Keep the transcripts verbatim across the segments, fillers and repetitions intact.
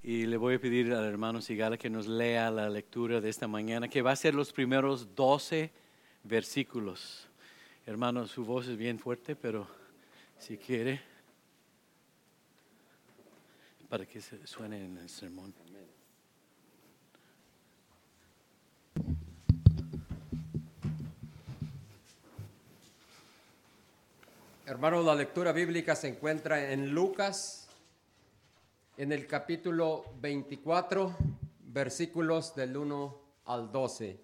Y le voy a pedir al hermano Sigala que nos lea la lectura de esta mañana, que va a ser los primeros doce versículos. Hermano, su voz es bien fuerte, pero si quiere, para que se suene en el sermón. Hermanos, la lectura bíblica se encuentra en Lucas, en el capítulo veinticuatro, versículos del uno al doce.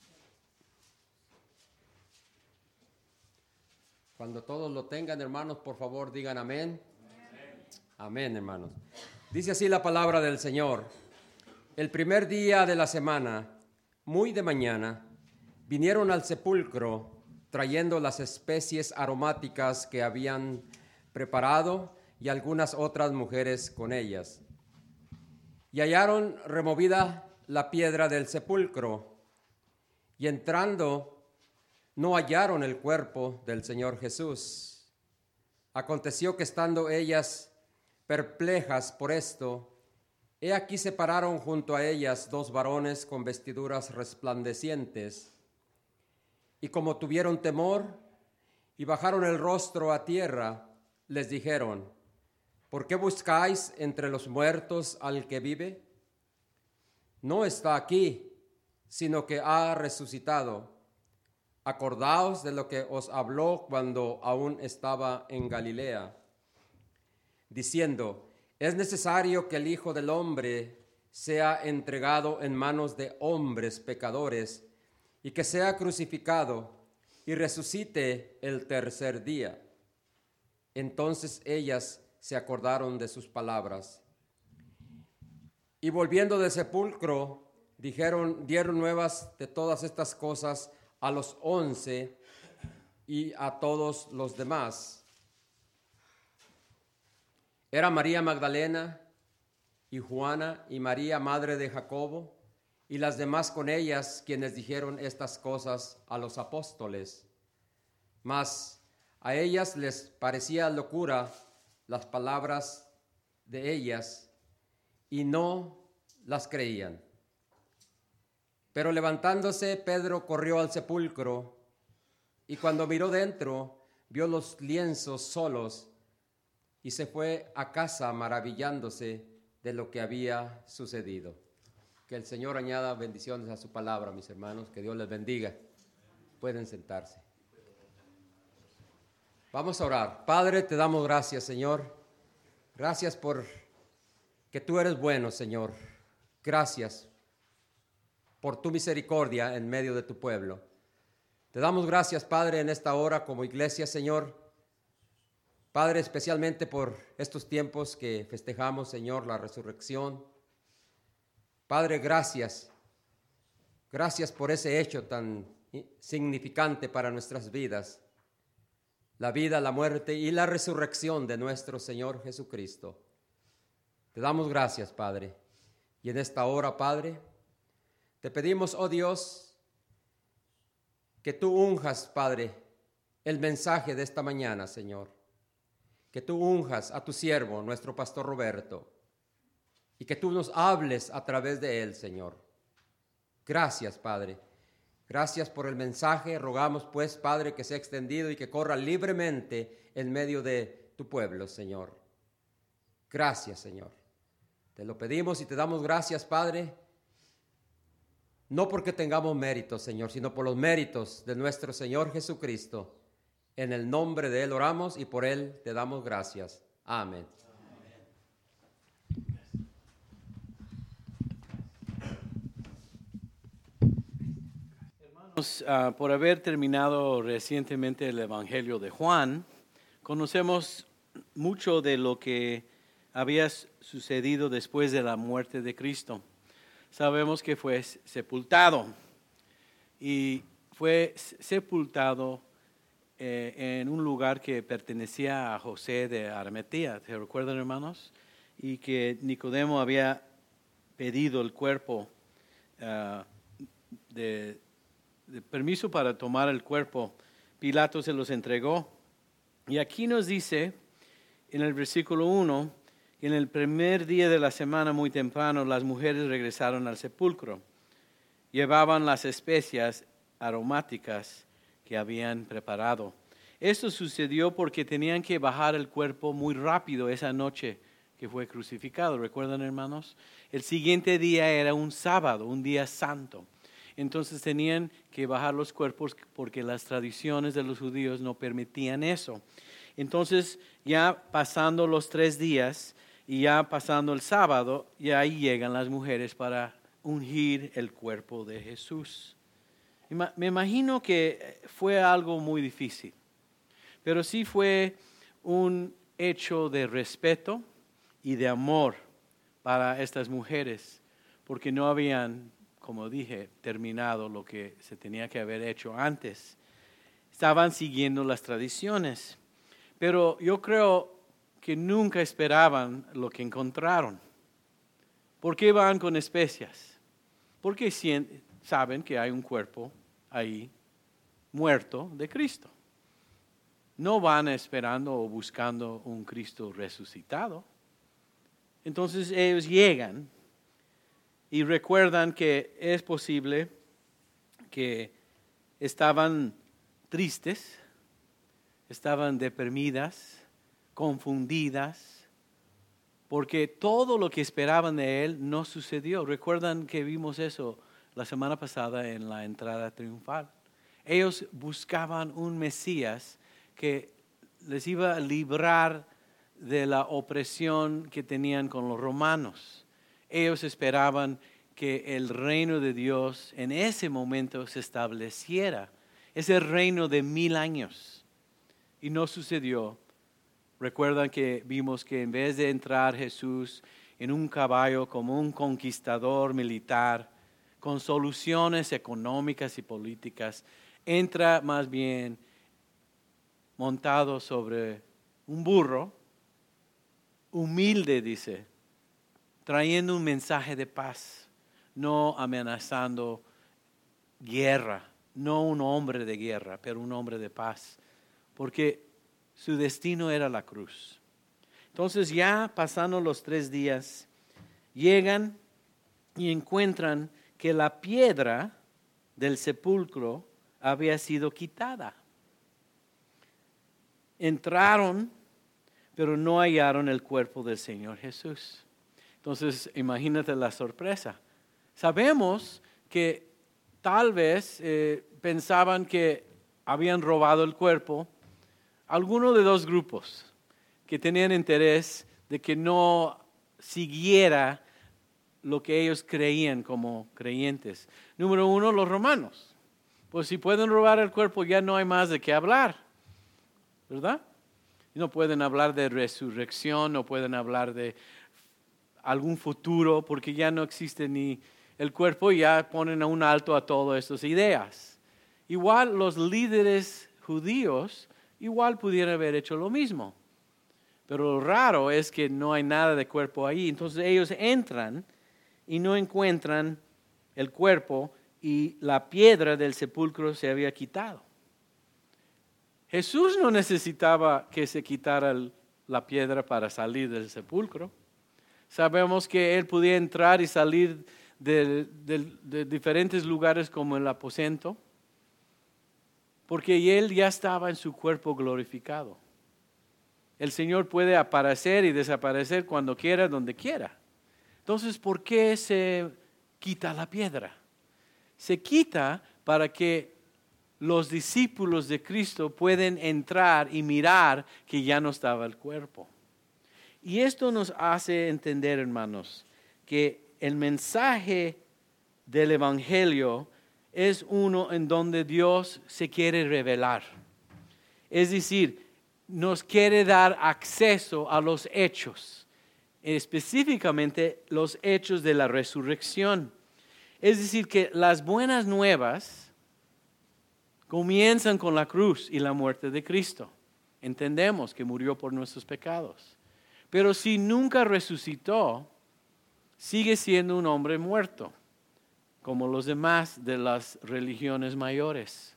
Cuando todos lo tengan, hermanos, por favor digan amén. Amén, amén, hermanos. Dice así la palabra del Señor. El primer día de la semana, muy de mañana, vinieron al sepulcro trayendo las especies aromáticas que habían preparado y algunas otras mujeres con ellas. Y hallaron removida la piedra del sepulcro, y entrando no hallaron el cuerpo del Señor Jesús. Aconteció que estando ellas perplejas por esto, he aquí se pararon junto a ellas dos varones con vestiduras resplandecientes, y como tuvieron temor y bajaron el rostro a tierra, les dijeron: ¿por qué buscáis entre los muertos al que vive? No está aquí, sino que ha resucitado. Acordaos de lo que os habló cuando aún estaba en Galilea, diciendo: es necesario que el Hijo del Hombre sea entregado en manos de hombres pecadores, y que sea crucificado y resucite el tercer día. Entonces ellas se acordaron de sus palabras. Y volviendo del sepulcro, dijeron, dieron nuevas de todas estas cosas a los once y a todos los demás. Era María Magdalena y Juana y María, madre de Jacobo, y las demás con ellas, quienes dijeron estas cosas a los apóstoles. Mas a ellas les parecía locura las palabras de ellas, y no las creían. Pero levantándose, Pedro corrió al sepulcro, y cuando miró dentro, vio los lienzos solos, y se fue a casa maravillándose de lo que había sucedido. Que el Señor añada bendiciones a su palabra, mis hermanos. Que Dios les bendiga. Pueden sentarse. Vamos a orar. Padre, te damos gracias, Señor. Gracias por que tú eres bueno, Señor. Gracias por tu misericordia en medio de tu pueblo. Te damos gracias, Padre, en esta hora como iglesia, Señor. Padre, especialmente por estos tiempos que festejamos, Señor, la resurrección. Padre, gracias. Gracias por ese hecho tan significante para nuestras vidas. La vida, la muerte y la resurrección de nuestro Señor Jesucristo. Te damos gracias, Padre. Y en esta hora, Padre, te pedimos, oh Dios, que tú unjas, Padre, el mensaje de esta mañana, Señor. Que tú unjas a tu siervo, nuestro pastor Roberto, y que tú nos hables a través de él, Señor. Gracias, Padre. Gracias por el mensaje. Rogamos, pues, Padre, que sea extendido y que corra libremente en medio de tu pueblo, Señor. Gracias, Señor. Te lo pedimos y te damos gracias, Padre, no porque tengamos méritos, Señor, sino por los méritos de nuestro Señor Jesucristo. En el nombre de Él oramos y por Él te damos gracias. Amén. Hermanos, uh, por haber terminado recientemente el Evangelio de Juan, conocemos mucho de lo que había sucedido después de la muerte de Cristo. Sabemos que fue sepultado y fue sepultado eh, en un lugar que pertenecía a José de Arimatea, ¿se recuerdan, hermanos? Y que Nicodemo había pedido el cuerpo uh, de, de permiso para tomar el cuerpo. Pilato se los entregó. Y aquí nos dice en el versículo uno que en el primer día de la semana, muy temprano, las mujeres regresaron al sepulcro. Llevaban las especias aromáticas que habían preparado. Esto sucedió porque tenían que bajar el cuerpo muy rápido esa noche que fue crucificado. ¿Recuerdan, hermanos? El siguiente día era un sábado, un día santo. Entonces tenían que bajar los cuerpos porque las tradiciones de los judíos no permitían eso. Entonces, ya pasando los tres días y ya pasando el sábado, ya ahí llegan las mujeres para ungir el cuerpo de Jesús. Me imagino que fue algo muy difícil, pero sí fue un hecho de respeto y de amor para estas mujeres, porque no habían, como dije, terminado lo que se tenía que haber hecho antes. Estaban siguiendo las tradiciones, pero yo creo que nunca esperaban lo que encontraron. ¿Por qué van con especias? Porque saben que hay un cuerpo ahí muerto de Cristo. No van esperando o buscando un Cristo resucitado. Entonces ellos llegan y recuerdan que es posible que estaban tristes, estaban deprimidas, confundidas, porque todo lo que esperaban de Él no sucedió. Recuerdan que vimos eso la semana pasada en la entrada triunfal. Ellos buscaban un Mesías que les iba a librar de la opresión que tenían con los romanos. Ellos esperaban que el reino de Dios en ese momento se estableciera. Ese reino de mil años. Y no sucedió. Recuerdan que vimos que en vez de entrar Jesús en un caballo como un conquistador militar, con soluciones económicas y políticas, entra más bien montado sobre un burro, humilde, dice, trayendo un mensaje de paz, no amenazando guerra, no un hombre de guerra, pero un hombre de paz, porque su destino era la cruz. Entonces ya pasando los tres días, llegan y encuentran que la piedra del sepulcro había sido quitada. Entraron, pero no hallaron el cuerpo del Señor Jesús. Entonces, imagínate la sorpresa. Sabemos que tal vez eh, pensaban que habían robado el cuerpo alguno de dos grupos que tenían interés de que no siguiera lo que ellos creían como creyentes. Número uno, los romanos. Pues si pueden robar el cuerpo ya no hay más de qué hablar, ¿verdad? No pueden hablar de resurrección, no pueden hablar de algún futuro, porque ya no existe ni el cuerpo, ya ponen a un alto a todas estas ideas. Igual los líderes judíos, igual pudieran haber hecho lo mismo. Pero lo raro es que no hay nada de cuerpo ahí. Entonces ellos entran y no encuentran el cuerpo y la piedra del sepulcro se había quitado. Jesús no necesitaba que se quitara la piedra para salir del sepulcro. Sabemos que Él podía entrar y salir de, de, de diferentes lugares como el aposento, porque Él ya estaba en su cuerpo glorificado. El Señor puede aparecer y desaparecer cuando quiera, donde quiera. Entonces, ¿por qué se quita la piedra? Se quita para que los discípulos de Cristo pueden entrar y mirar que ya no estaba el cuerpo. Y esto nos hace entender, hermanos, que el mensaje del Evangelio es uno en donde Dios se quiere revelar. Es decir, nos quiere dar acceso a los hechos, específicamente los hechos de la resurrección. Es decir, que las buenas nuevas comienzan con la cruz y la muerte de Cristo. Entendemos que murió por nuestros pecados. Pero si nunca resucitó, sigue siendo un hombre muerto, como los demás de las religiones mayores.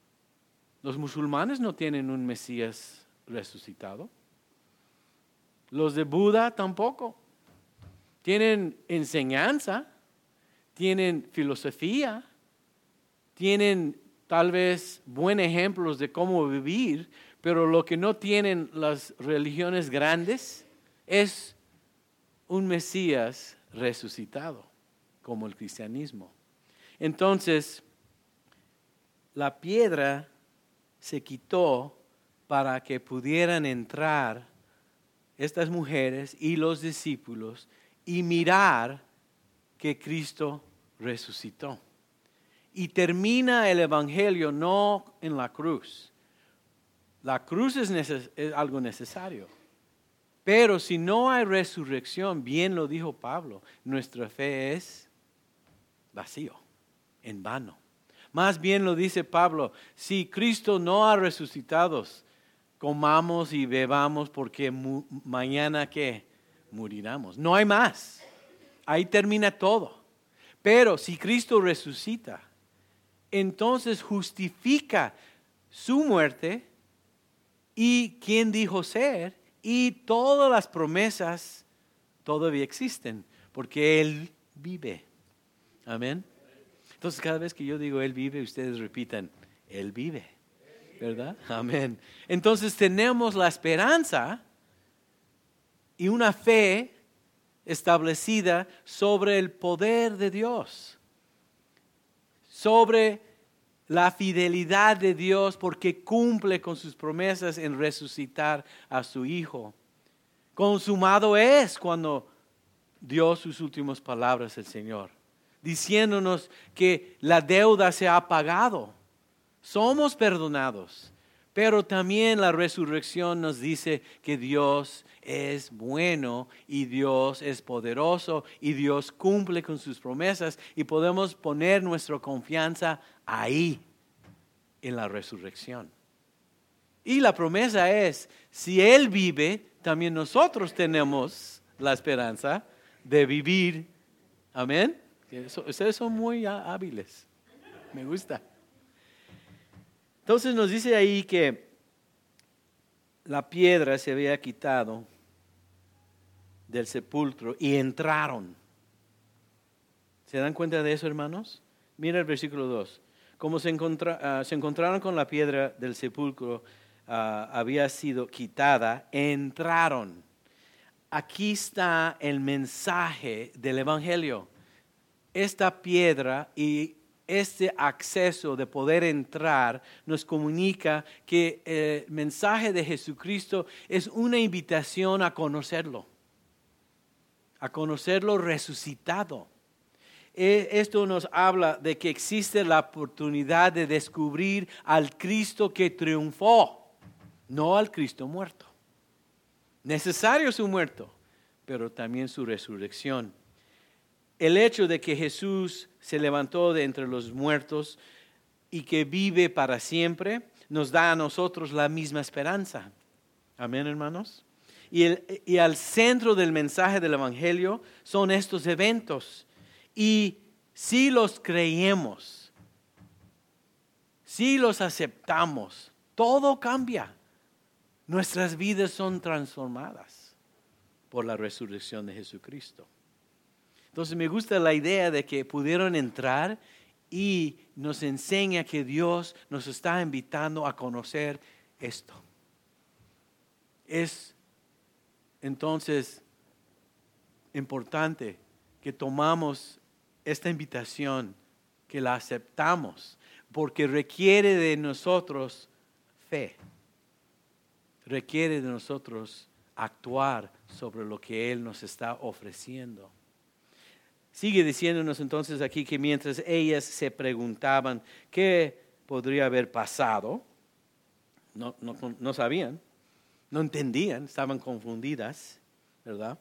Los musulmanes no tienen un Mesías resucitado. Los de Buda tampoco. Tienen enseñanza, tienen filosofía, tienen tal vez buenos ejemplos de cómo vivir, pero lo que no tienen las religiones grandes es un Mesías resucitado, como el cristianismo. Entonces, la piedra se quitó para que pudieran entrar estas mujeres y los discípulos y mirar que Cristo resucitó. Y termina el evangelio no en la cruz. La cruz es, neces- es algo necesario. Pero si no hay resurrección, bien lo dijo Pablo, nuestra fe es vacío, en vano. Más bien lo dice Pablo, si Cristo no ha resucitado, comamos y bebamos porque mu- mañana ¿qué? Moriremos. No hay más. Ahí termina todo. Pero si Cristo resucita, entonces justifica su muerte y quien dijo ser, y todas las promesas todavía existen, porque Él vive. Amén. Entonces cada vez que yo digo Él vive, ustedes repitan, Él vive. ¿Verdad? Amén. Entonces tenemos la esperanza y una fe establecida sobre el poder de Dios, sobre la fidelidad de Dios porque cumple con sus promesas en resucitar a su Hijo. Consumado es cuando dio sus últimas palabras el Señor, diciéndonos que la deuda se ha pagado. Somos perdonados, pero también la resurrección nos dice que Dios es bueno y Dios es poderoso y Dios cumple con sus promesas y podemos poner nuestra confianza ahí, en la resurrección. Y la promesa es, si Él vive, también nosotros tenemos la esperanza de vivir. Amén. Ustedes son muy hábiles. Me gusta. Entonces nos dice ahí que la piedra se había quitado del sepulcro y entraron. ¿Se dan cuenta de eso, hermanos? Mira el versículo dos. Como se, encontra, uh, se encontraron con la piedra del sepulcro, uh, había sido quitada, entraron. Aquí está el mensaje del evangelio. Esta piedra y este acceso de poder entrar nos comunica que el mensaje de Jesucristo es una invitación a conocerlo, a conocerlo resucitado. Esto nos habla de que existe la oportunidad de descubrir al Cristo que triunfó, no al Cristo muerto. Necesario su muerto, pero también su resurrección. El hecho de que Jesús se levantó de entre los muertos y que vive para siempre, nos da a nosotros la misma esperanza. Amén, hermanos. Y, el, y al centro del mensaje del Evangelio son estos eventos. Y si los creemos, si los aceptamos, todo cambia. Nuestras vidas son transformadas por la resurrección de Jesucristo. Entonces me gusta la idea de que pudieron entrar y nos enseña que Dios nos está invitando a conocer esto. Es entonces importante que tomamos esta invitación, que la aceptamos, porque requiere de nosotros fe. Requiere de nosotros actuar sobre lo que Él nos está ofreciendo. Sigue diciéndonos entonces aquí que mientras ellas se preguntaban qué podría haber pasado, no, no, no sabían, no entendían, estaban confundidas, ¿verdad?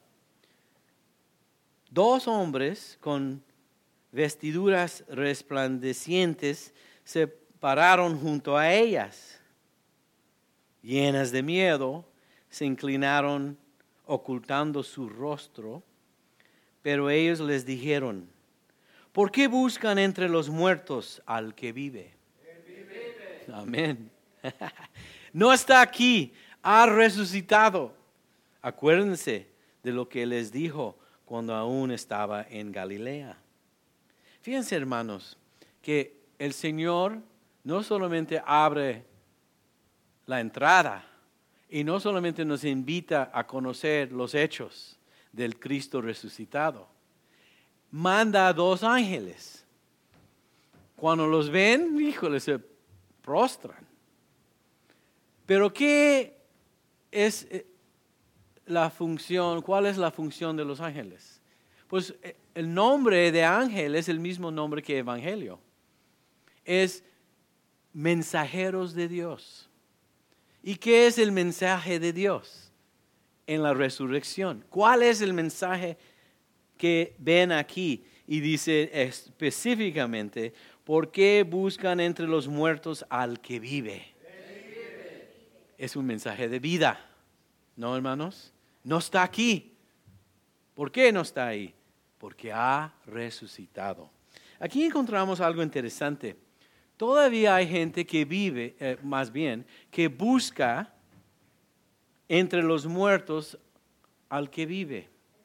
Dos hombres con vestiduras resplandecientes se pararon junto a ellas. Llenas de miedo, se inclinaron ocultando su rostro. Pero ellos les dijeron, ¿por qué buscan entre los muertos al que vive? Él vive. Amén. No está aquí, ha resucitado. Acuérdense de lo que les dijo cuando aún estaba en Galilea. Fíjense, hermanos, que el Señor no solamente abre la entrada y no solamente nos invita a conocer los hechos del Cristo resucitado, manda a dos ángeles. Cuando los ven, híjole, se prostran. Pero ¿qué es la función? ¿Cuál es la función de los ángeles? Pues el nombre de ángel es el mismo nombre que evangelio. Es mensajeros de Dios. ¿Y qué es el mensaje de Dios en la resurrección? ¿Cuál es el mensaje que ven aquí? Y dice específicamente, ¿por qué buscan entre los muertos al que vive? Es un mensaje de vida, ¿no, hermanos? No está aquí. ¿Por qué no está ahí? Porque ha resucitado. Aquí encontramos algo interesante. Todavía hay gente que vive, eh, más bien, que busca entre los muertos al que vive.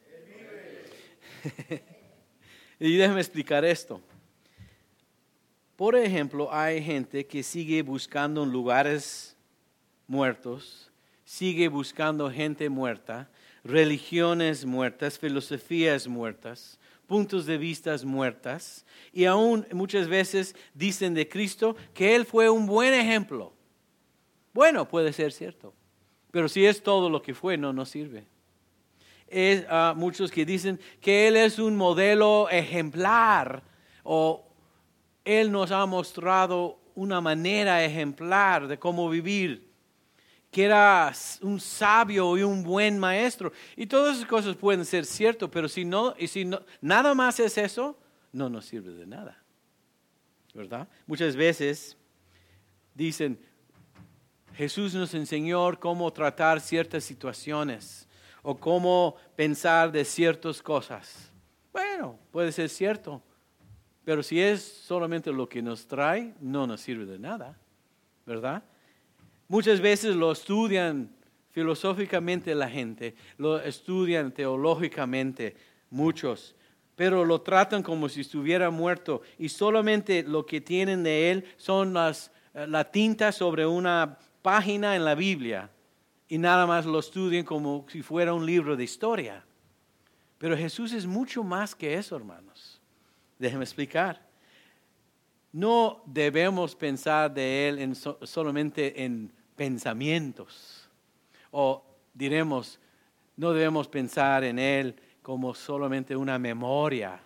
Y déjame explicar esto. Por ejemplo, hay gente que sigue buscando en lugares muertos, sigue buscando gente muerta, religiones muertas, filosofías muertas, puntos de vista muertas, y aún muchas veces dicen de Cristo que Él fue un buen ejemplo. Bueno, puede ser cierto, pero si es todo lo que fue, no nos sirve. Es uh, muchos que dicen que Él es un modelo ejemplar, o Él nos ha mostrado una manera ejemplar de cómo vivir, que era un sabio y un buen maestro. Y todas esas cosas pueden ser ciertas, pero si no, y si no, nada más es eso, no nos sirve de nada, ¿verdad? Muchas veces dicen, Jesús nos enseñó cómo tratar ciertas situaciones o cómo pensar de ciertas cosas. Bueno, puede ser cierto, pero si es solamente lo que nos trae, no nos sirve de nada, ¿verdad? Muchas veces lo estudian filosóficamente la gente, lo estudian teológicamente muchos, pero lo tratan como si estuviera muerto y solamente lo que tienen de él son las, la tinta sobre una página en la Biblia y nada más lo estudian como si fuera un libro de historia. Pero Jesús es mucho más que eso, hermanos. Déjenme explicar. No debemos pensar de Él en so, solamente en pensamientos. O diremos, no debemos pensar en Él como solamente una memoria.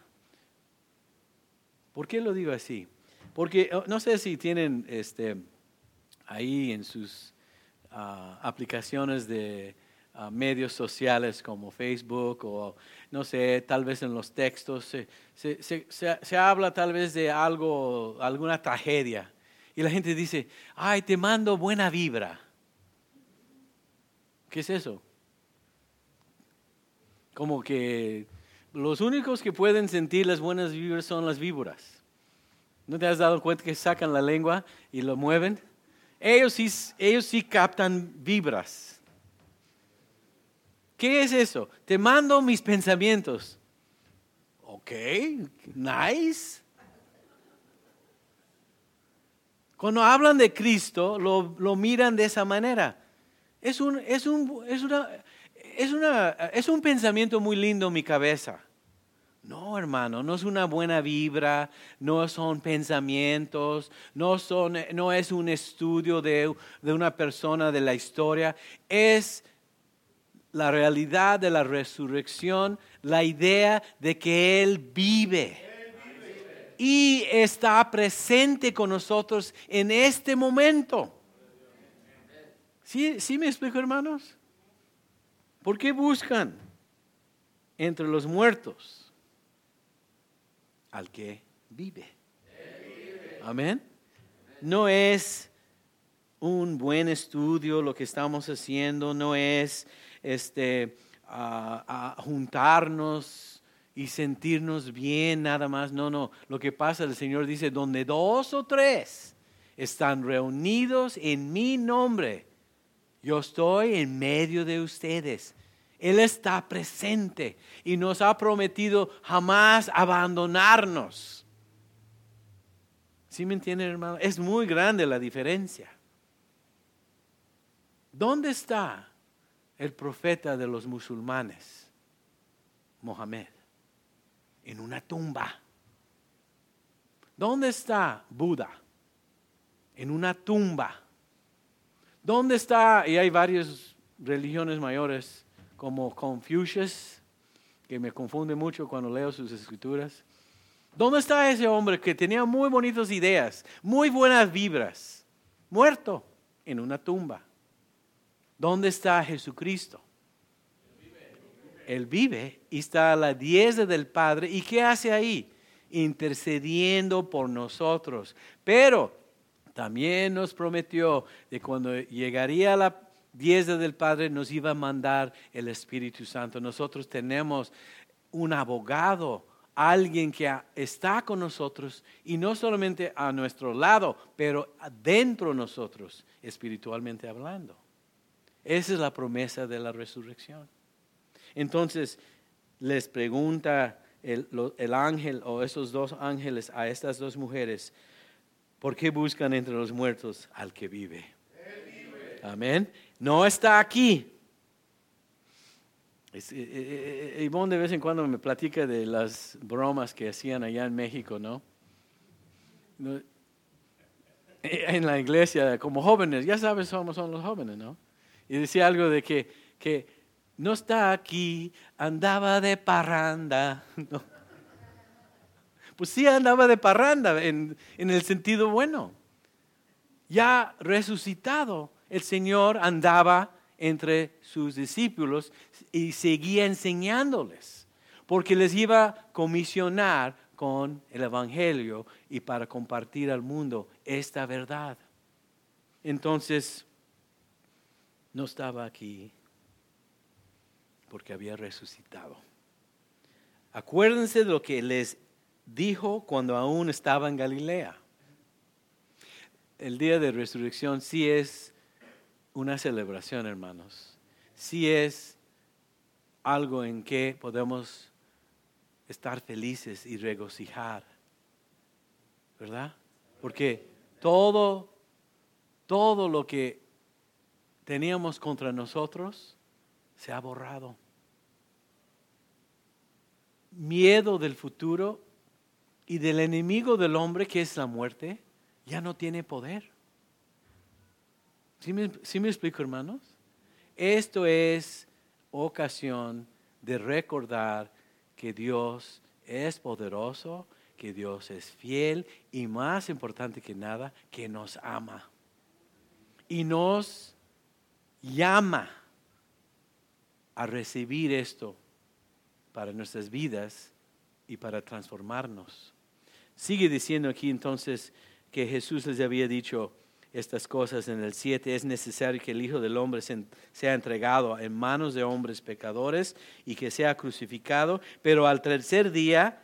¿Por qué lo digo así? Porque no sé si tienen este, ahí en sus uh, aplicaciones de uh, medios sociales como Facebook o no sé, tal vez en los textos se, se, se, se, se habla tal vez de algo, alguna tragedia y la gente dice, ay, te mando buena vibra. ¿Qué es eso? Como que los únicos que pueden sentir las buenas vibras son las víboras. ¿No te has dado cuenta que sacan la lengua y lo mueven? Ellos sí, ellos sí captan vibras. ¿Qué es eso? Te mando mis pensamientos. Ok, nice. Cuando hablan de Cristo, lo, lo miran de esa manera. Es un, es un, es una, es una, es un pensamiento muy lindo en mi cabeza. No, hermano, no es una buena vibra, no son pensamientos, no, son, no es un estudio de, de una persona de la historia, es la realidad de la resurrección, la idea de que Él vive. Él vive. Y está presente con nosotros en este momento. ¿Sí, sí me explico, hermanos? ¿Por qué buscan entre los muertos al que vive? vive. Amén. No es un buen estudio lo que estamos haciendo, no es este, a, a juntarnos y sentirnos bien nada más. No, no. Lo que pasa, el Señor dice, donde dos o tres están reunidos en mi nombre, yo estoy en medio de ustedes. Él está presente y nos ha prometido jamás abandonarnos. ¿Sí me entienden, hermano? Es muy grande la diferencia. ¿Dónde está el profeta de los musulmanes, Mohammed? En una tumba. ¿Dónde está Buda? En una tumba. ¿Dónde está? Y hay varias religiones mayores como Confucius, que me confunde mucho cuando leo sus escrituras. ¿Dónde está ese hombre que tenía muy bonitas ideas, muy buenas vibras? Muerto en una tumba. ¿Dónde está Jesucristo? Él vive y está a la diestra del Padre. ¿Y qué hace ahí? Intercediendo por nosotros. Pero también nos prometió de cuando llegaría a la diestra del Padre nos iba a mandar el Espíritu Santo. Nosotros tenemos un abogado, alguien que está con nosotros y no solamente a nuestro lado, pero dentro de nosotros, espiritualmente hablando. Esa es la promesa de la resurrección. Entonces les pregunta el, el ángel o esos dos ángeles a estas dos mujeres, ¿por qué buscan entre los muertos al que vive? Amén. No está aquí. Es, eh, eh, Ivonne de vez en cuando me platica de las bromas que hacían allá en México, ¿no? ¿no? En la iglesia, como jóvenes, ya sabes cómo son los jóvenes, ¿no? Y decía algo de que, que no está aquí, andaba de parranda, ¿no? Pues sí andaba de parranda en, en el sentido bueno. Ya resucitado, el Señor andaba entre sus discípulos y seguía enseñándoles, porque les iba a comisionar con el Evangelio y para compartir al mundo esta verdad. Entonces, no estaba aquí porque había resucitado. Acuérdense de lo que les dijo cuando aún estaba en Galilea. El día de resurrección sí es una celebración, hermanos. Sí es algo en que podemos estar felices y regocijar, ¿verdad? Porque todo, todo lo que teníamos contra nosotros se ha borrado. Miedo del futuro y del enemigo del hombre, que es la muerte, ya no tiene poder. ¿Sí me, sí me explico, hermanos? Esto es ocasión de recordar que Dios es poderoso, que Dios es fiel y, más importante que nada, que nos ama. Y nos llama a recibir esto para nuestras vidas y para transformarnos. Sigue diciendo aquí entonces que Jesús les había dicho estas cosas en el siete. Es necesario que el Hijo del Hombre sea entregado en manos de hombres pecadores y que sea crucificado, pero al tercer día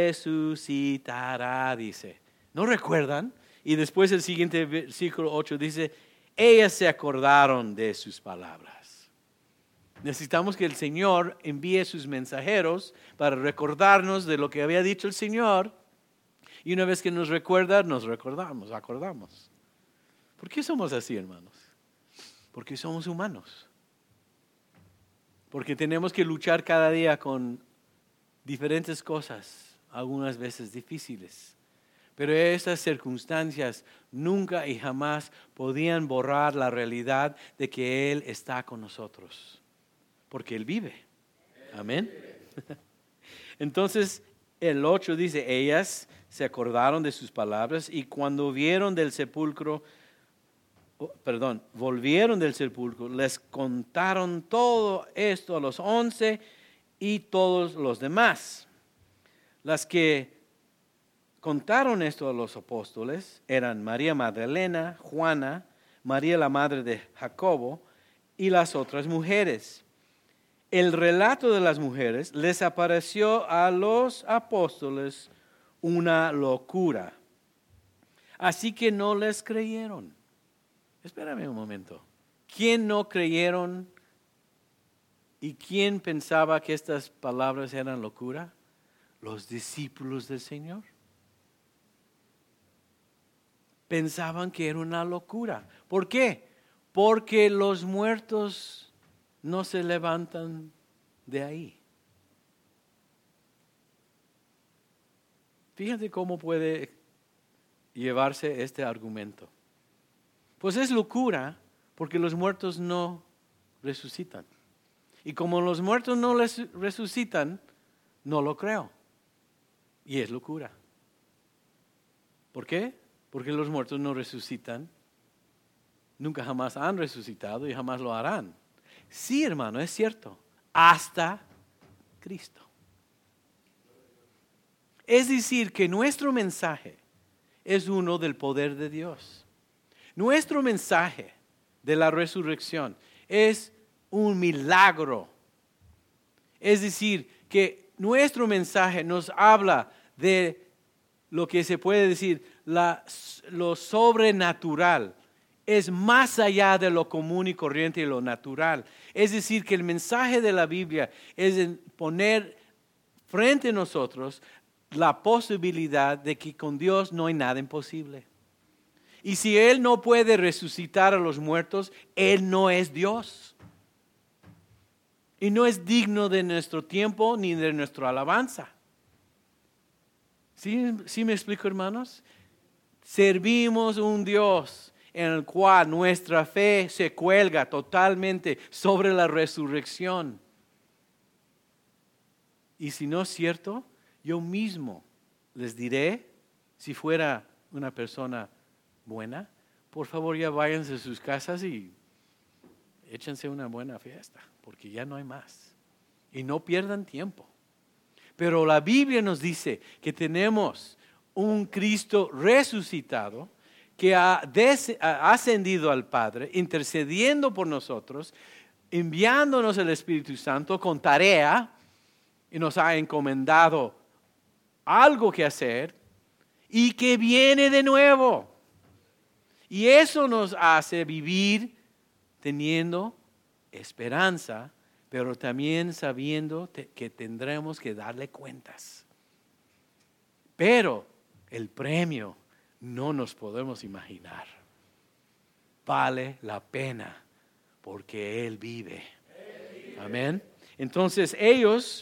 resucitará, dice. ¿No recuerdan? Y después el siguiente versículo ocho dice, ellas se acordaron de sus palabras. Necesitamos que el Señor envíe sus mensajeros para recordarnos de lo que había dicho el Señor. Y una vez que nos recuerda, nos recordamos, acordamos. ¿Por qué somos así, hermanos? Porque somos humanos. Porque tenemos que luchar cada día con diferentes cosas, algunas veces difíciles. Pero esas circunstancias nunca y jamás podían borrar la realidad de que Él está con nosotros. Porque Él vive. Amén. Entonces, el ocho dice, ellas se acordaron de sus palabras y cuando vieron del sepulcro, oh, perdón, volvieron del sepulcro, les contaron todo esto a los once y todos los demás. Las que contaron esto a los apóstoles eran María Magdalena, Juana, María la madre de Jacobo y las otras mujeres. El relato de las mujeres les apareció a los apóstoles una locura. Así que no les creyeron. Espérame un momento. ¿Quién no creyeron ¿Y quién pensaba que estas palabras eran locura? Los discípulos del Señor. Pensaban que era una locura. ¿Por qué? Porque los muertos no se levantan de ahí. Fíjate cómo puede llevarse este argumento. Pues es locura porque los muertos no resucitan. Y como los muertos no les resucitan, no lo creo. Y es locura. ¿Por qué? Porque los muertos no resucitan. Nunca jamás han resucitado y jamás lo harán. Sí, hermano, es cierto. Hasta Cristo. Es decir, que nuestro mensaje es uno del poder de Dios. Nuestro mensaje de la resurrección es un milagro. Es decir, que nuestro mensaje nos habla de lo que se puede decir, la, lo sobrenatural. Es más allá de lo común y corriente y lo natural. Es decir, que el mensaje de la Biblia es en poner frente a nosotros la posibilidad de que con Dios no hay nada imposible. Y si Él no puede resucitar a los muertos, Él no es Dios. Y no es digno de nuestro tiempo ni de nuestra alabanza. ¿Sí, sí me explico, hermanos? Servimos un Dios en el cual nuestra fe se cuelga totalmente sobre la resurrección. Y si no es cierto, yo mismo les diré, si fuera una persona buena, por favor ya váyanse a sus casas y échense una buena fiesta, porque ya no hay más. Y no pierdan tiempo. Pero la Biblia nos dice que tenemos un Cristo resucitado que ha, des, ha ascendido al Padre, intercediendo por nosotros, enviándonos el Espíritu Santo con tarea y nos ha encomendado algo que hacer y que viene de nuevo. Y eso nos hace vivir teniendo esperanza, pero también sabiendo te, que tendremos que darle cuentas. Pero el premio no nos podemos imaginar. Vale la pena porque Él vive. Él vive. Amén. Entonces ellos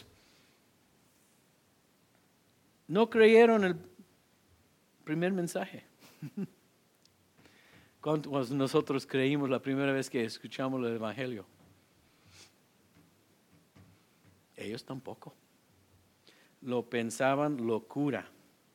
no creyeron el primer mensaje. ¿Cuántos nosotros creímos la primera vez que escuchamos el Evangelio? Ellos tampoco. Lo pensaban locura.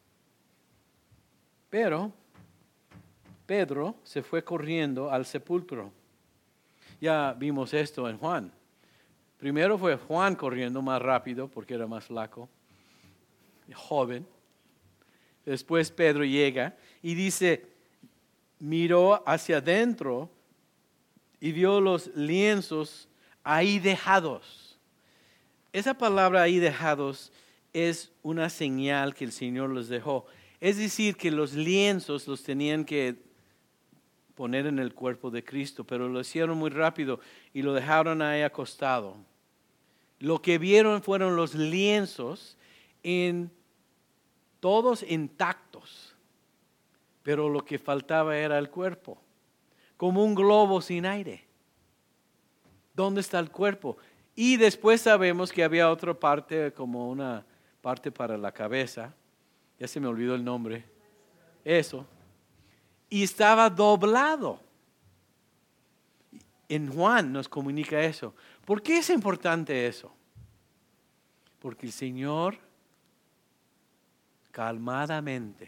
Pero Pedro se fue corriendo al sepulcro. Ya vimos esto en Juan. Primero fue Juan corriendo más rápido porque era más flaco, joven. Después Pedro llega y dice, miró hacia adentro y vio los lienzos ahí dejados. Esa palabra ahí dejados es una señal que el Señor los dejó. Es decir, que los lienzos los tenían que poner en el cuerpo de Cristo, pero lo hicieron muy rápido y lo dejaron ahí acostado. Lo que vieron fueron los lienzos en todos intactos, pero lo que faltaba era el cuerpo, como un globo sin aire. ¿Dónde está el cuerpo? Y después sabemos que había otra parte, como una parte para la cabeza, ya se me olvidó el nombre, eso, y estaba doblado. En Juan nos comunica eso. ¿Por qué es importante eso? Porque el Señor calmadamente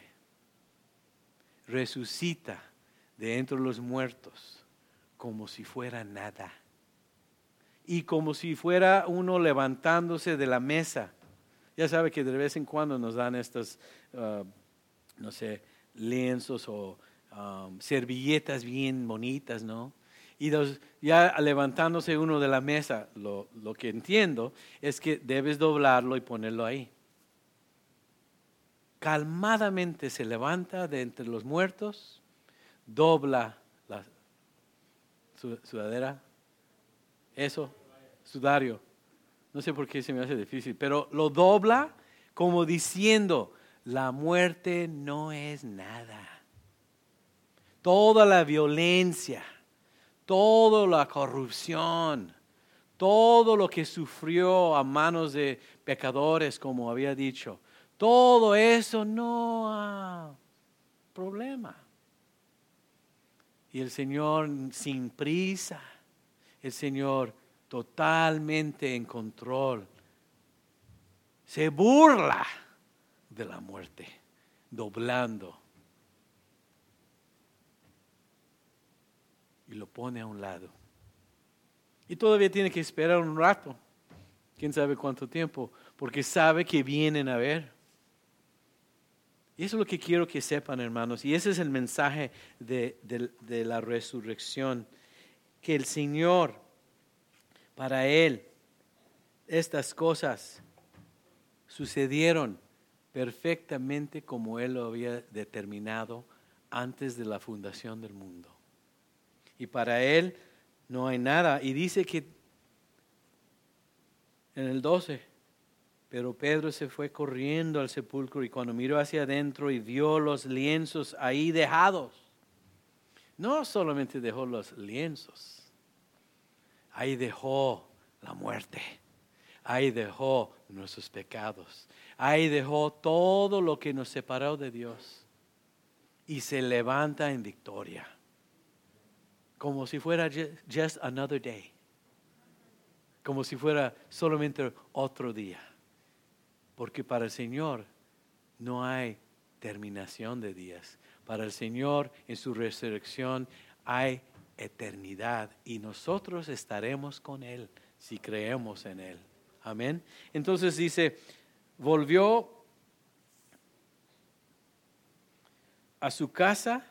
resucita de entre los muertos como si fuera nada. Y como si fuera uno levantándose de la mesa. Ya sabe que de vez en cuando nos dan estos, uh, no sé, lienzos o um, servilletas bien bonitas, ¿no? Y los, ya levantándose uno de la mesa, lo, lo que entiendo es que debes doblarlo y ponerlo ahí. Calmadamente se levanta de entre los muertos, dobla la sudadera, eso, sudario. No sé por qué se me hace difícil, pero lo dobla como diciendo, la muerte no es nada. Toda la violencia, toda la corrupción, todo lo que sufrió a manos de pecadores, como había dicho, todo eso no hay problema. Y el Señor sin prisa, el Señor totalmente en control, se burla de la muerte, doblando. Y lo pone a un lado. Y todavía tiene que esperar un rato, quién sabe cuánto tiempo, porque sabe que vienen a ver. Y eso es lo que quiero que sepan, hermanos, y ese es el mensaje de, de, de la resurrección, que el Señor, para Él, estas cosas sucedieron perfectamente como Él lo había determinado antes de la fundación del mundo. Y para Él no hay nada. Y dice que en el doce, pero Pedro se fue corriendo al sepulcro y cuando miró hacia adentro y vio los lienzos ahí dejados, no solamente dejó los lienzos, ahí dejó la muerte, ahí dejó nuestros pecados, ahí dejó todo lo que nos separó de Dios y se levanta en victoria. Como si fuera just another day. Como si fuera solamente otro día. Porque para el Señor no hay terminación de días. Para el Señor en su resurrección hay eternidad. Y nosotros estaremos con Él si creemos en Él. Amén. Entonces dice, volvió a su casa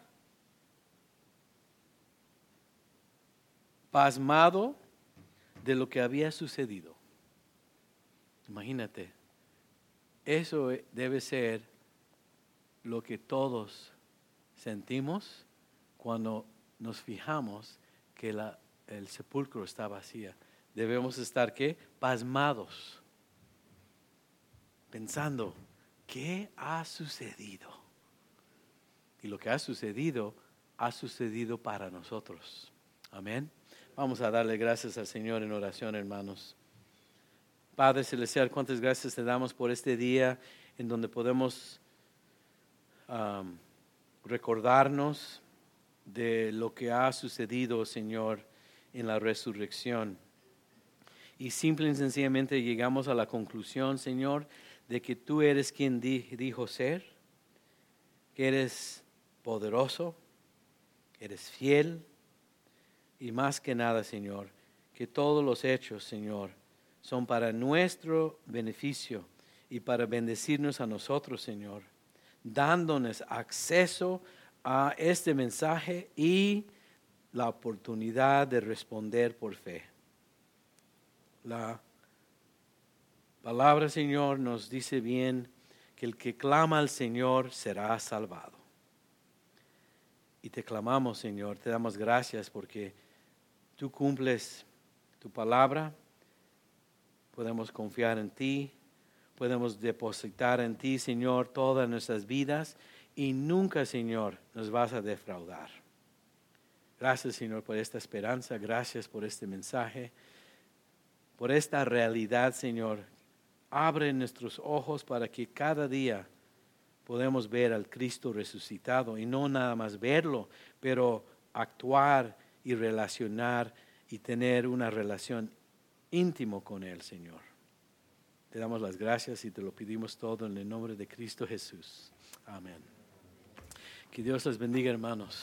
pasmado de lo que había sucedido. Imagínate, eso debe ser lo que todos sentimos cuando nos fijamos que la, el sepulcro está vacío. Debemos estar, ¿qué? Pasmados, pensando, ¿qué ha sucedido? Y lo que ha sucedido, ha sucedido para nosotros. Amén. Vamos a darle gracias al Señor en oración, hermanos. Padre Celestial, cuántas gracias te damos por este día en donde podemos um, recordarnos de lo que ha sucedido, Señor, en la resurrección. Y simple y sencillamente llegamos a la conclusión, Señor, de que tú eres quien di, dijo ser, que eres poderoso, eres fiel. Y más que nada, Señor, que todos los hechos, Señor, son para nuestro beneficio y para bendecirnos a nosotros, Señor, dándonos acceso a este mensaje y la oportunidad de responder por fe. La palabra, Señor, nos dice bien que el que clama al Señor será salvado. Y te clamamos, Señor, te damos gracias porque tú cumples tu palabra, podemos confiar en ti, podemos depositar en ti, Señor, todas nuestras vidas y nunca, Señor, nos vas a defraudar. Gracias, Señor, por esta esperanza, gracias por este mensaje, por esta realidad, Señor. Abre nuestros ojos para que cada día podamos ver al Cristo resucitado y no nada más verlo, pero actuar y relacionar y tener una relación íntimo con Él, Señor. Te damos las gracias y te lo pedimos todo en el nombre de Cristo Jesús. Amén. Que Dios les bendiga, hermanos.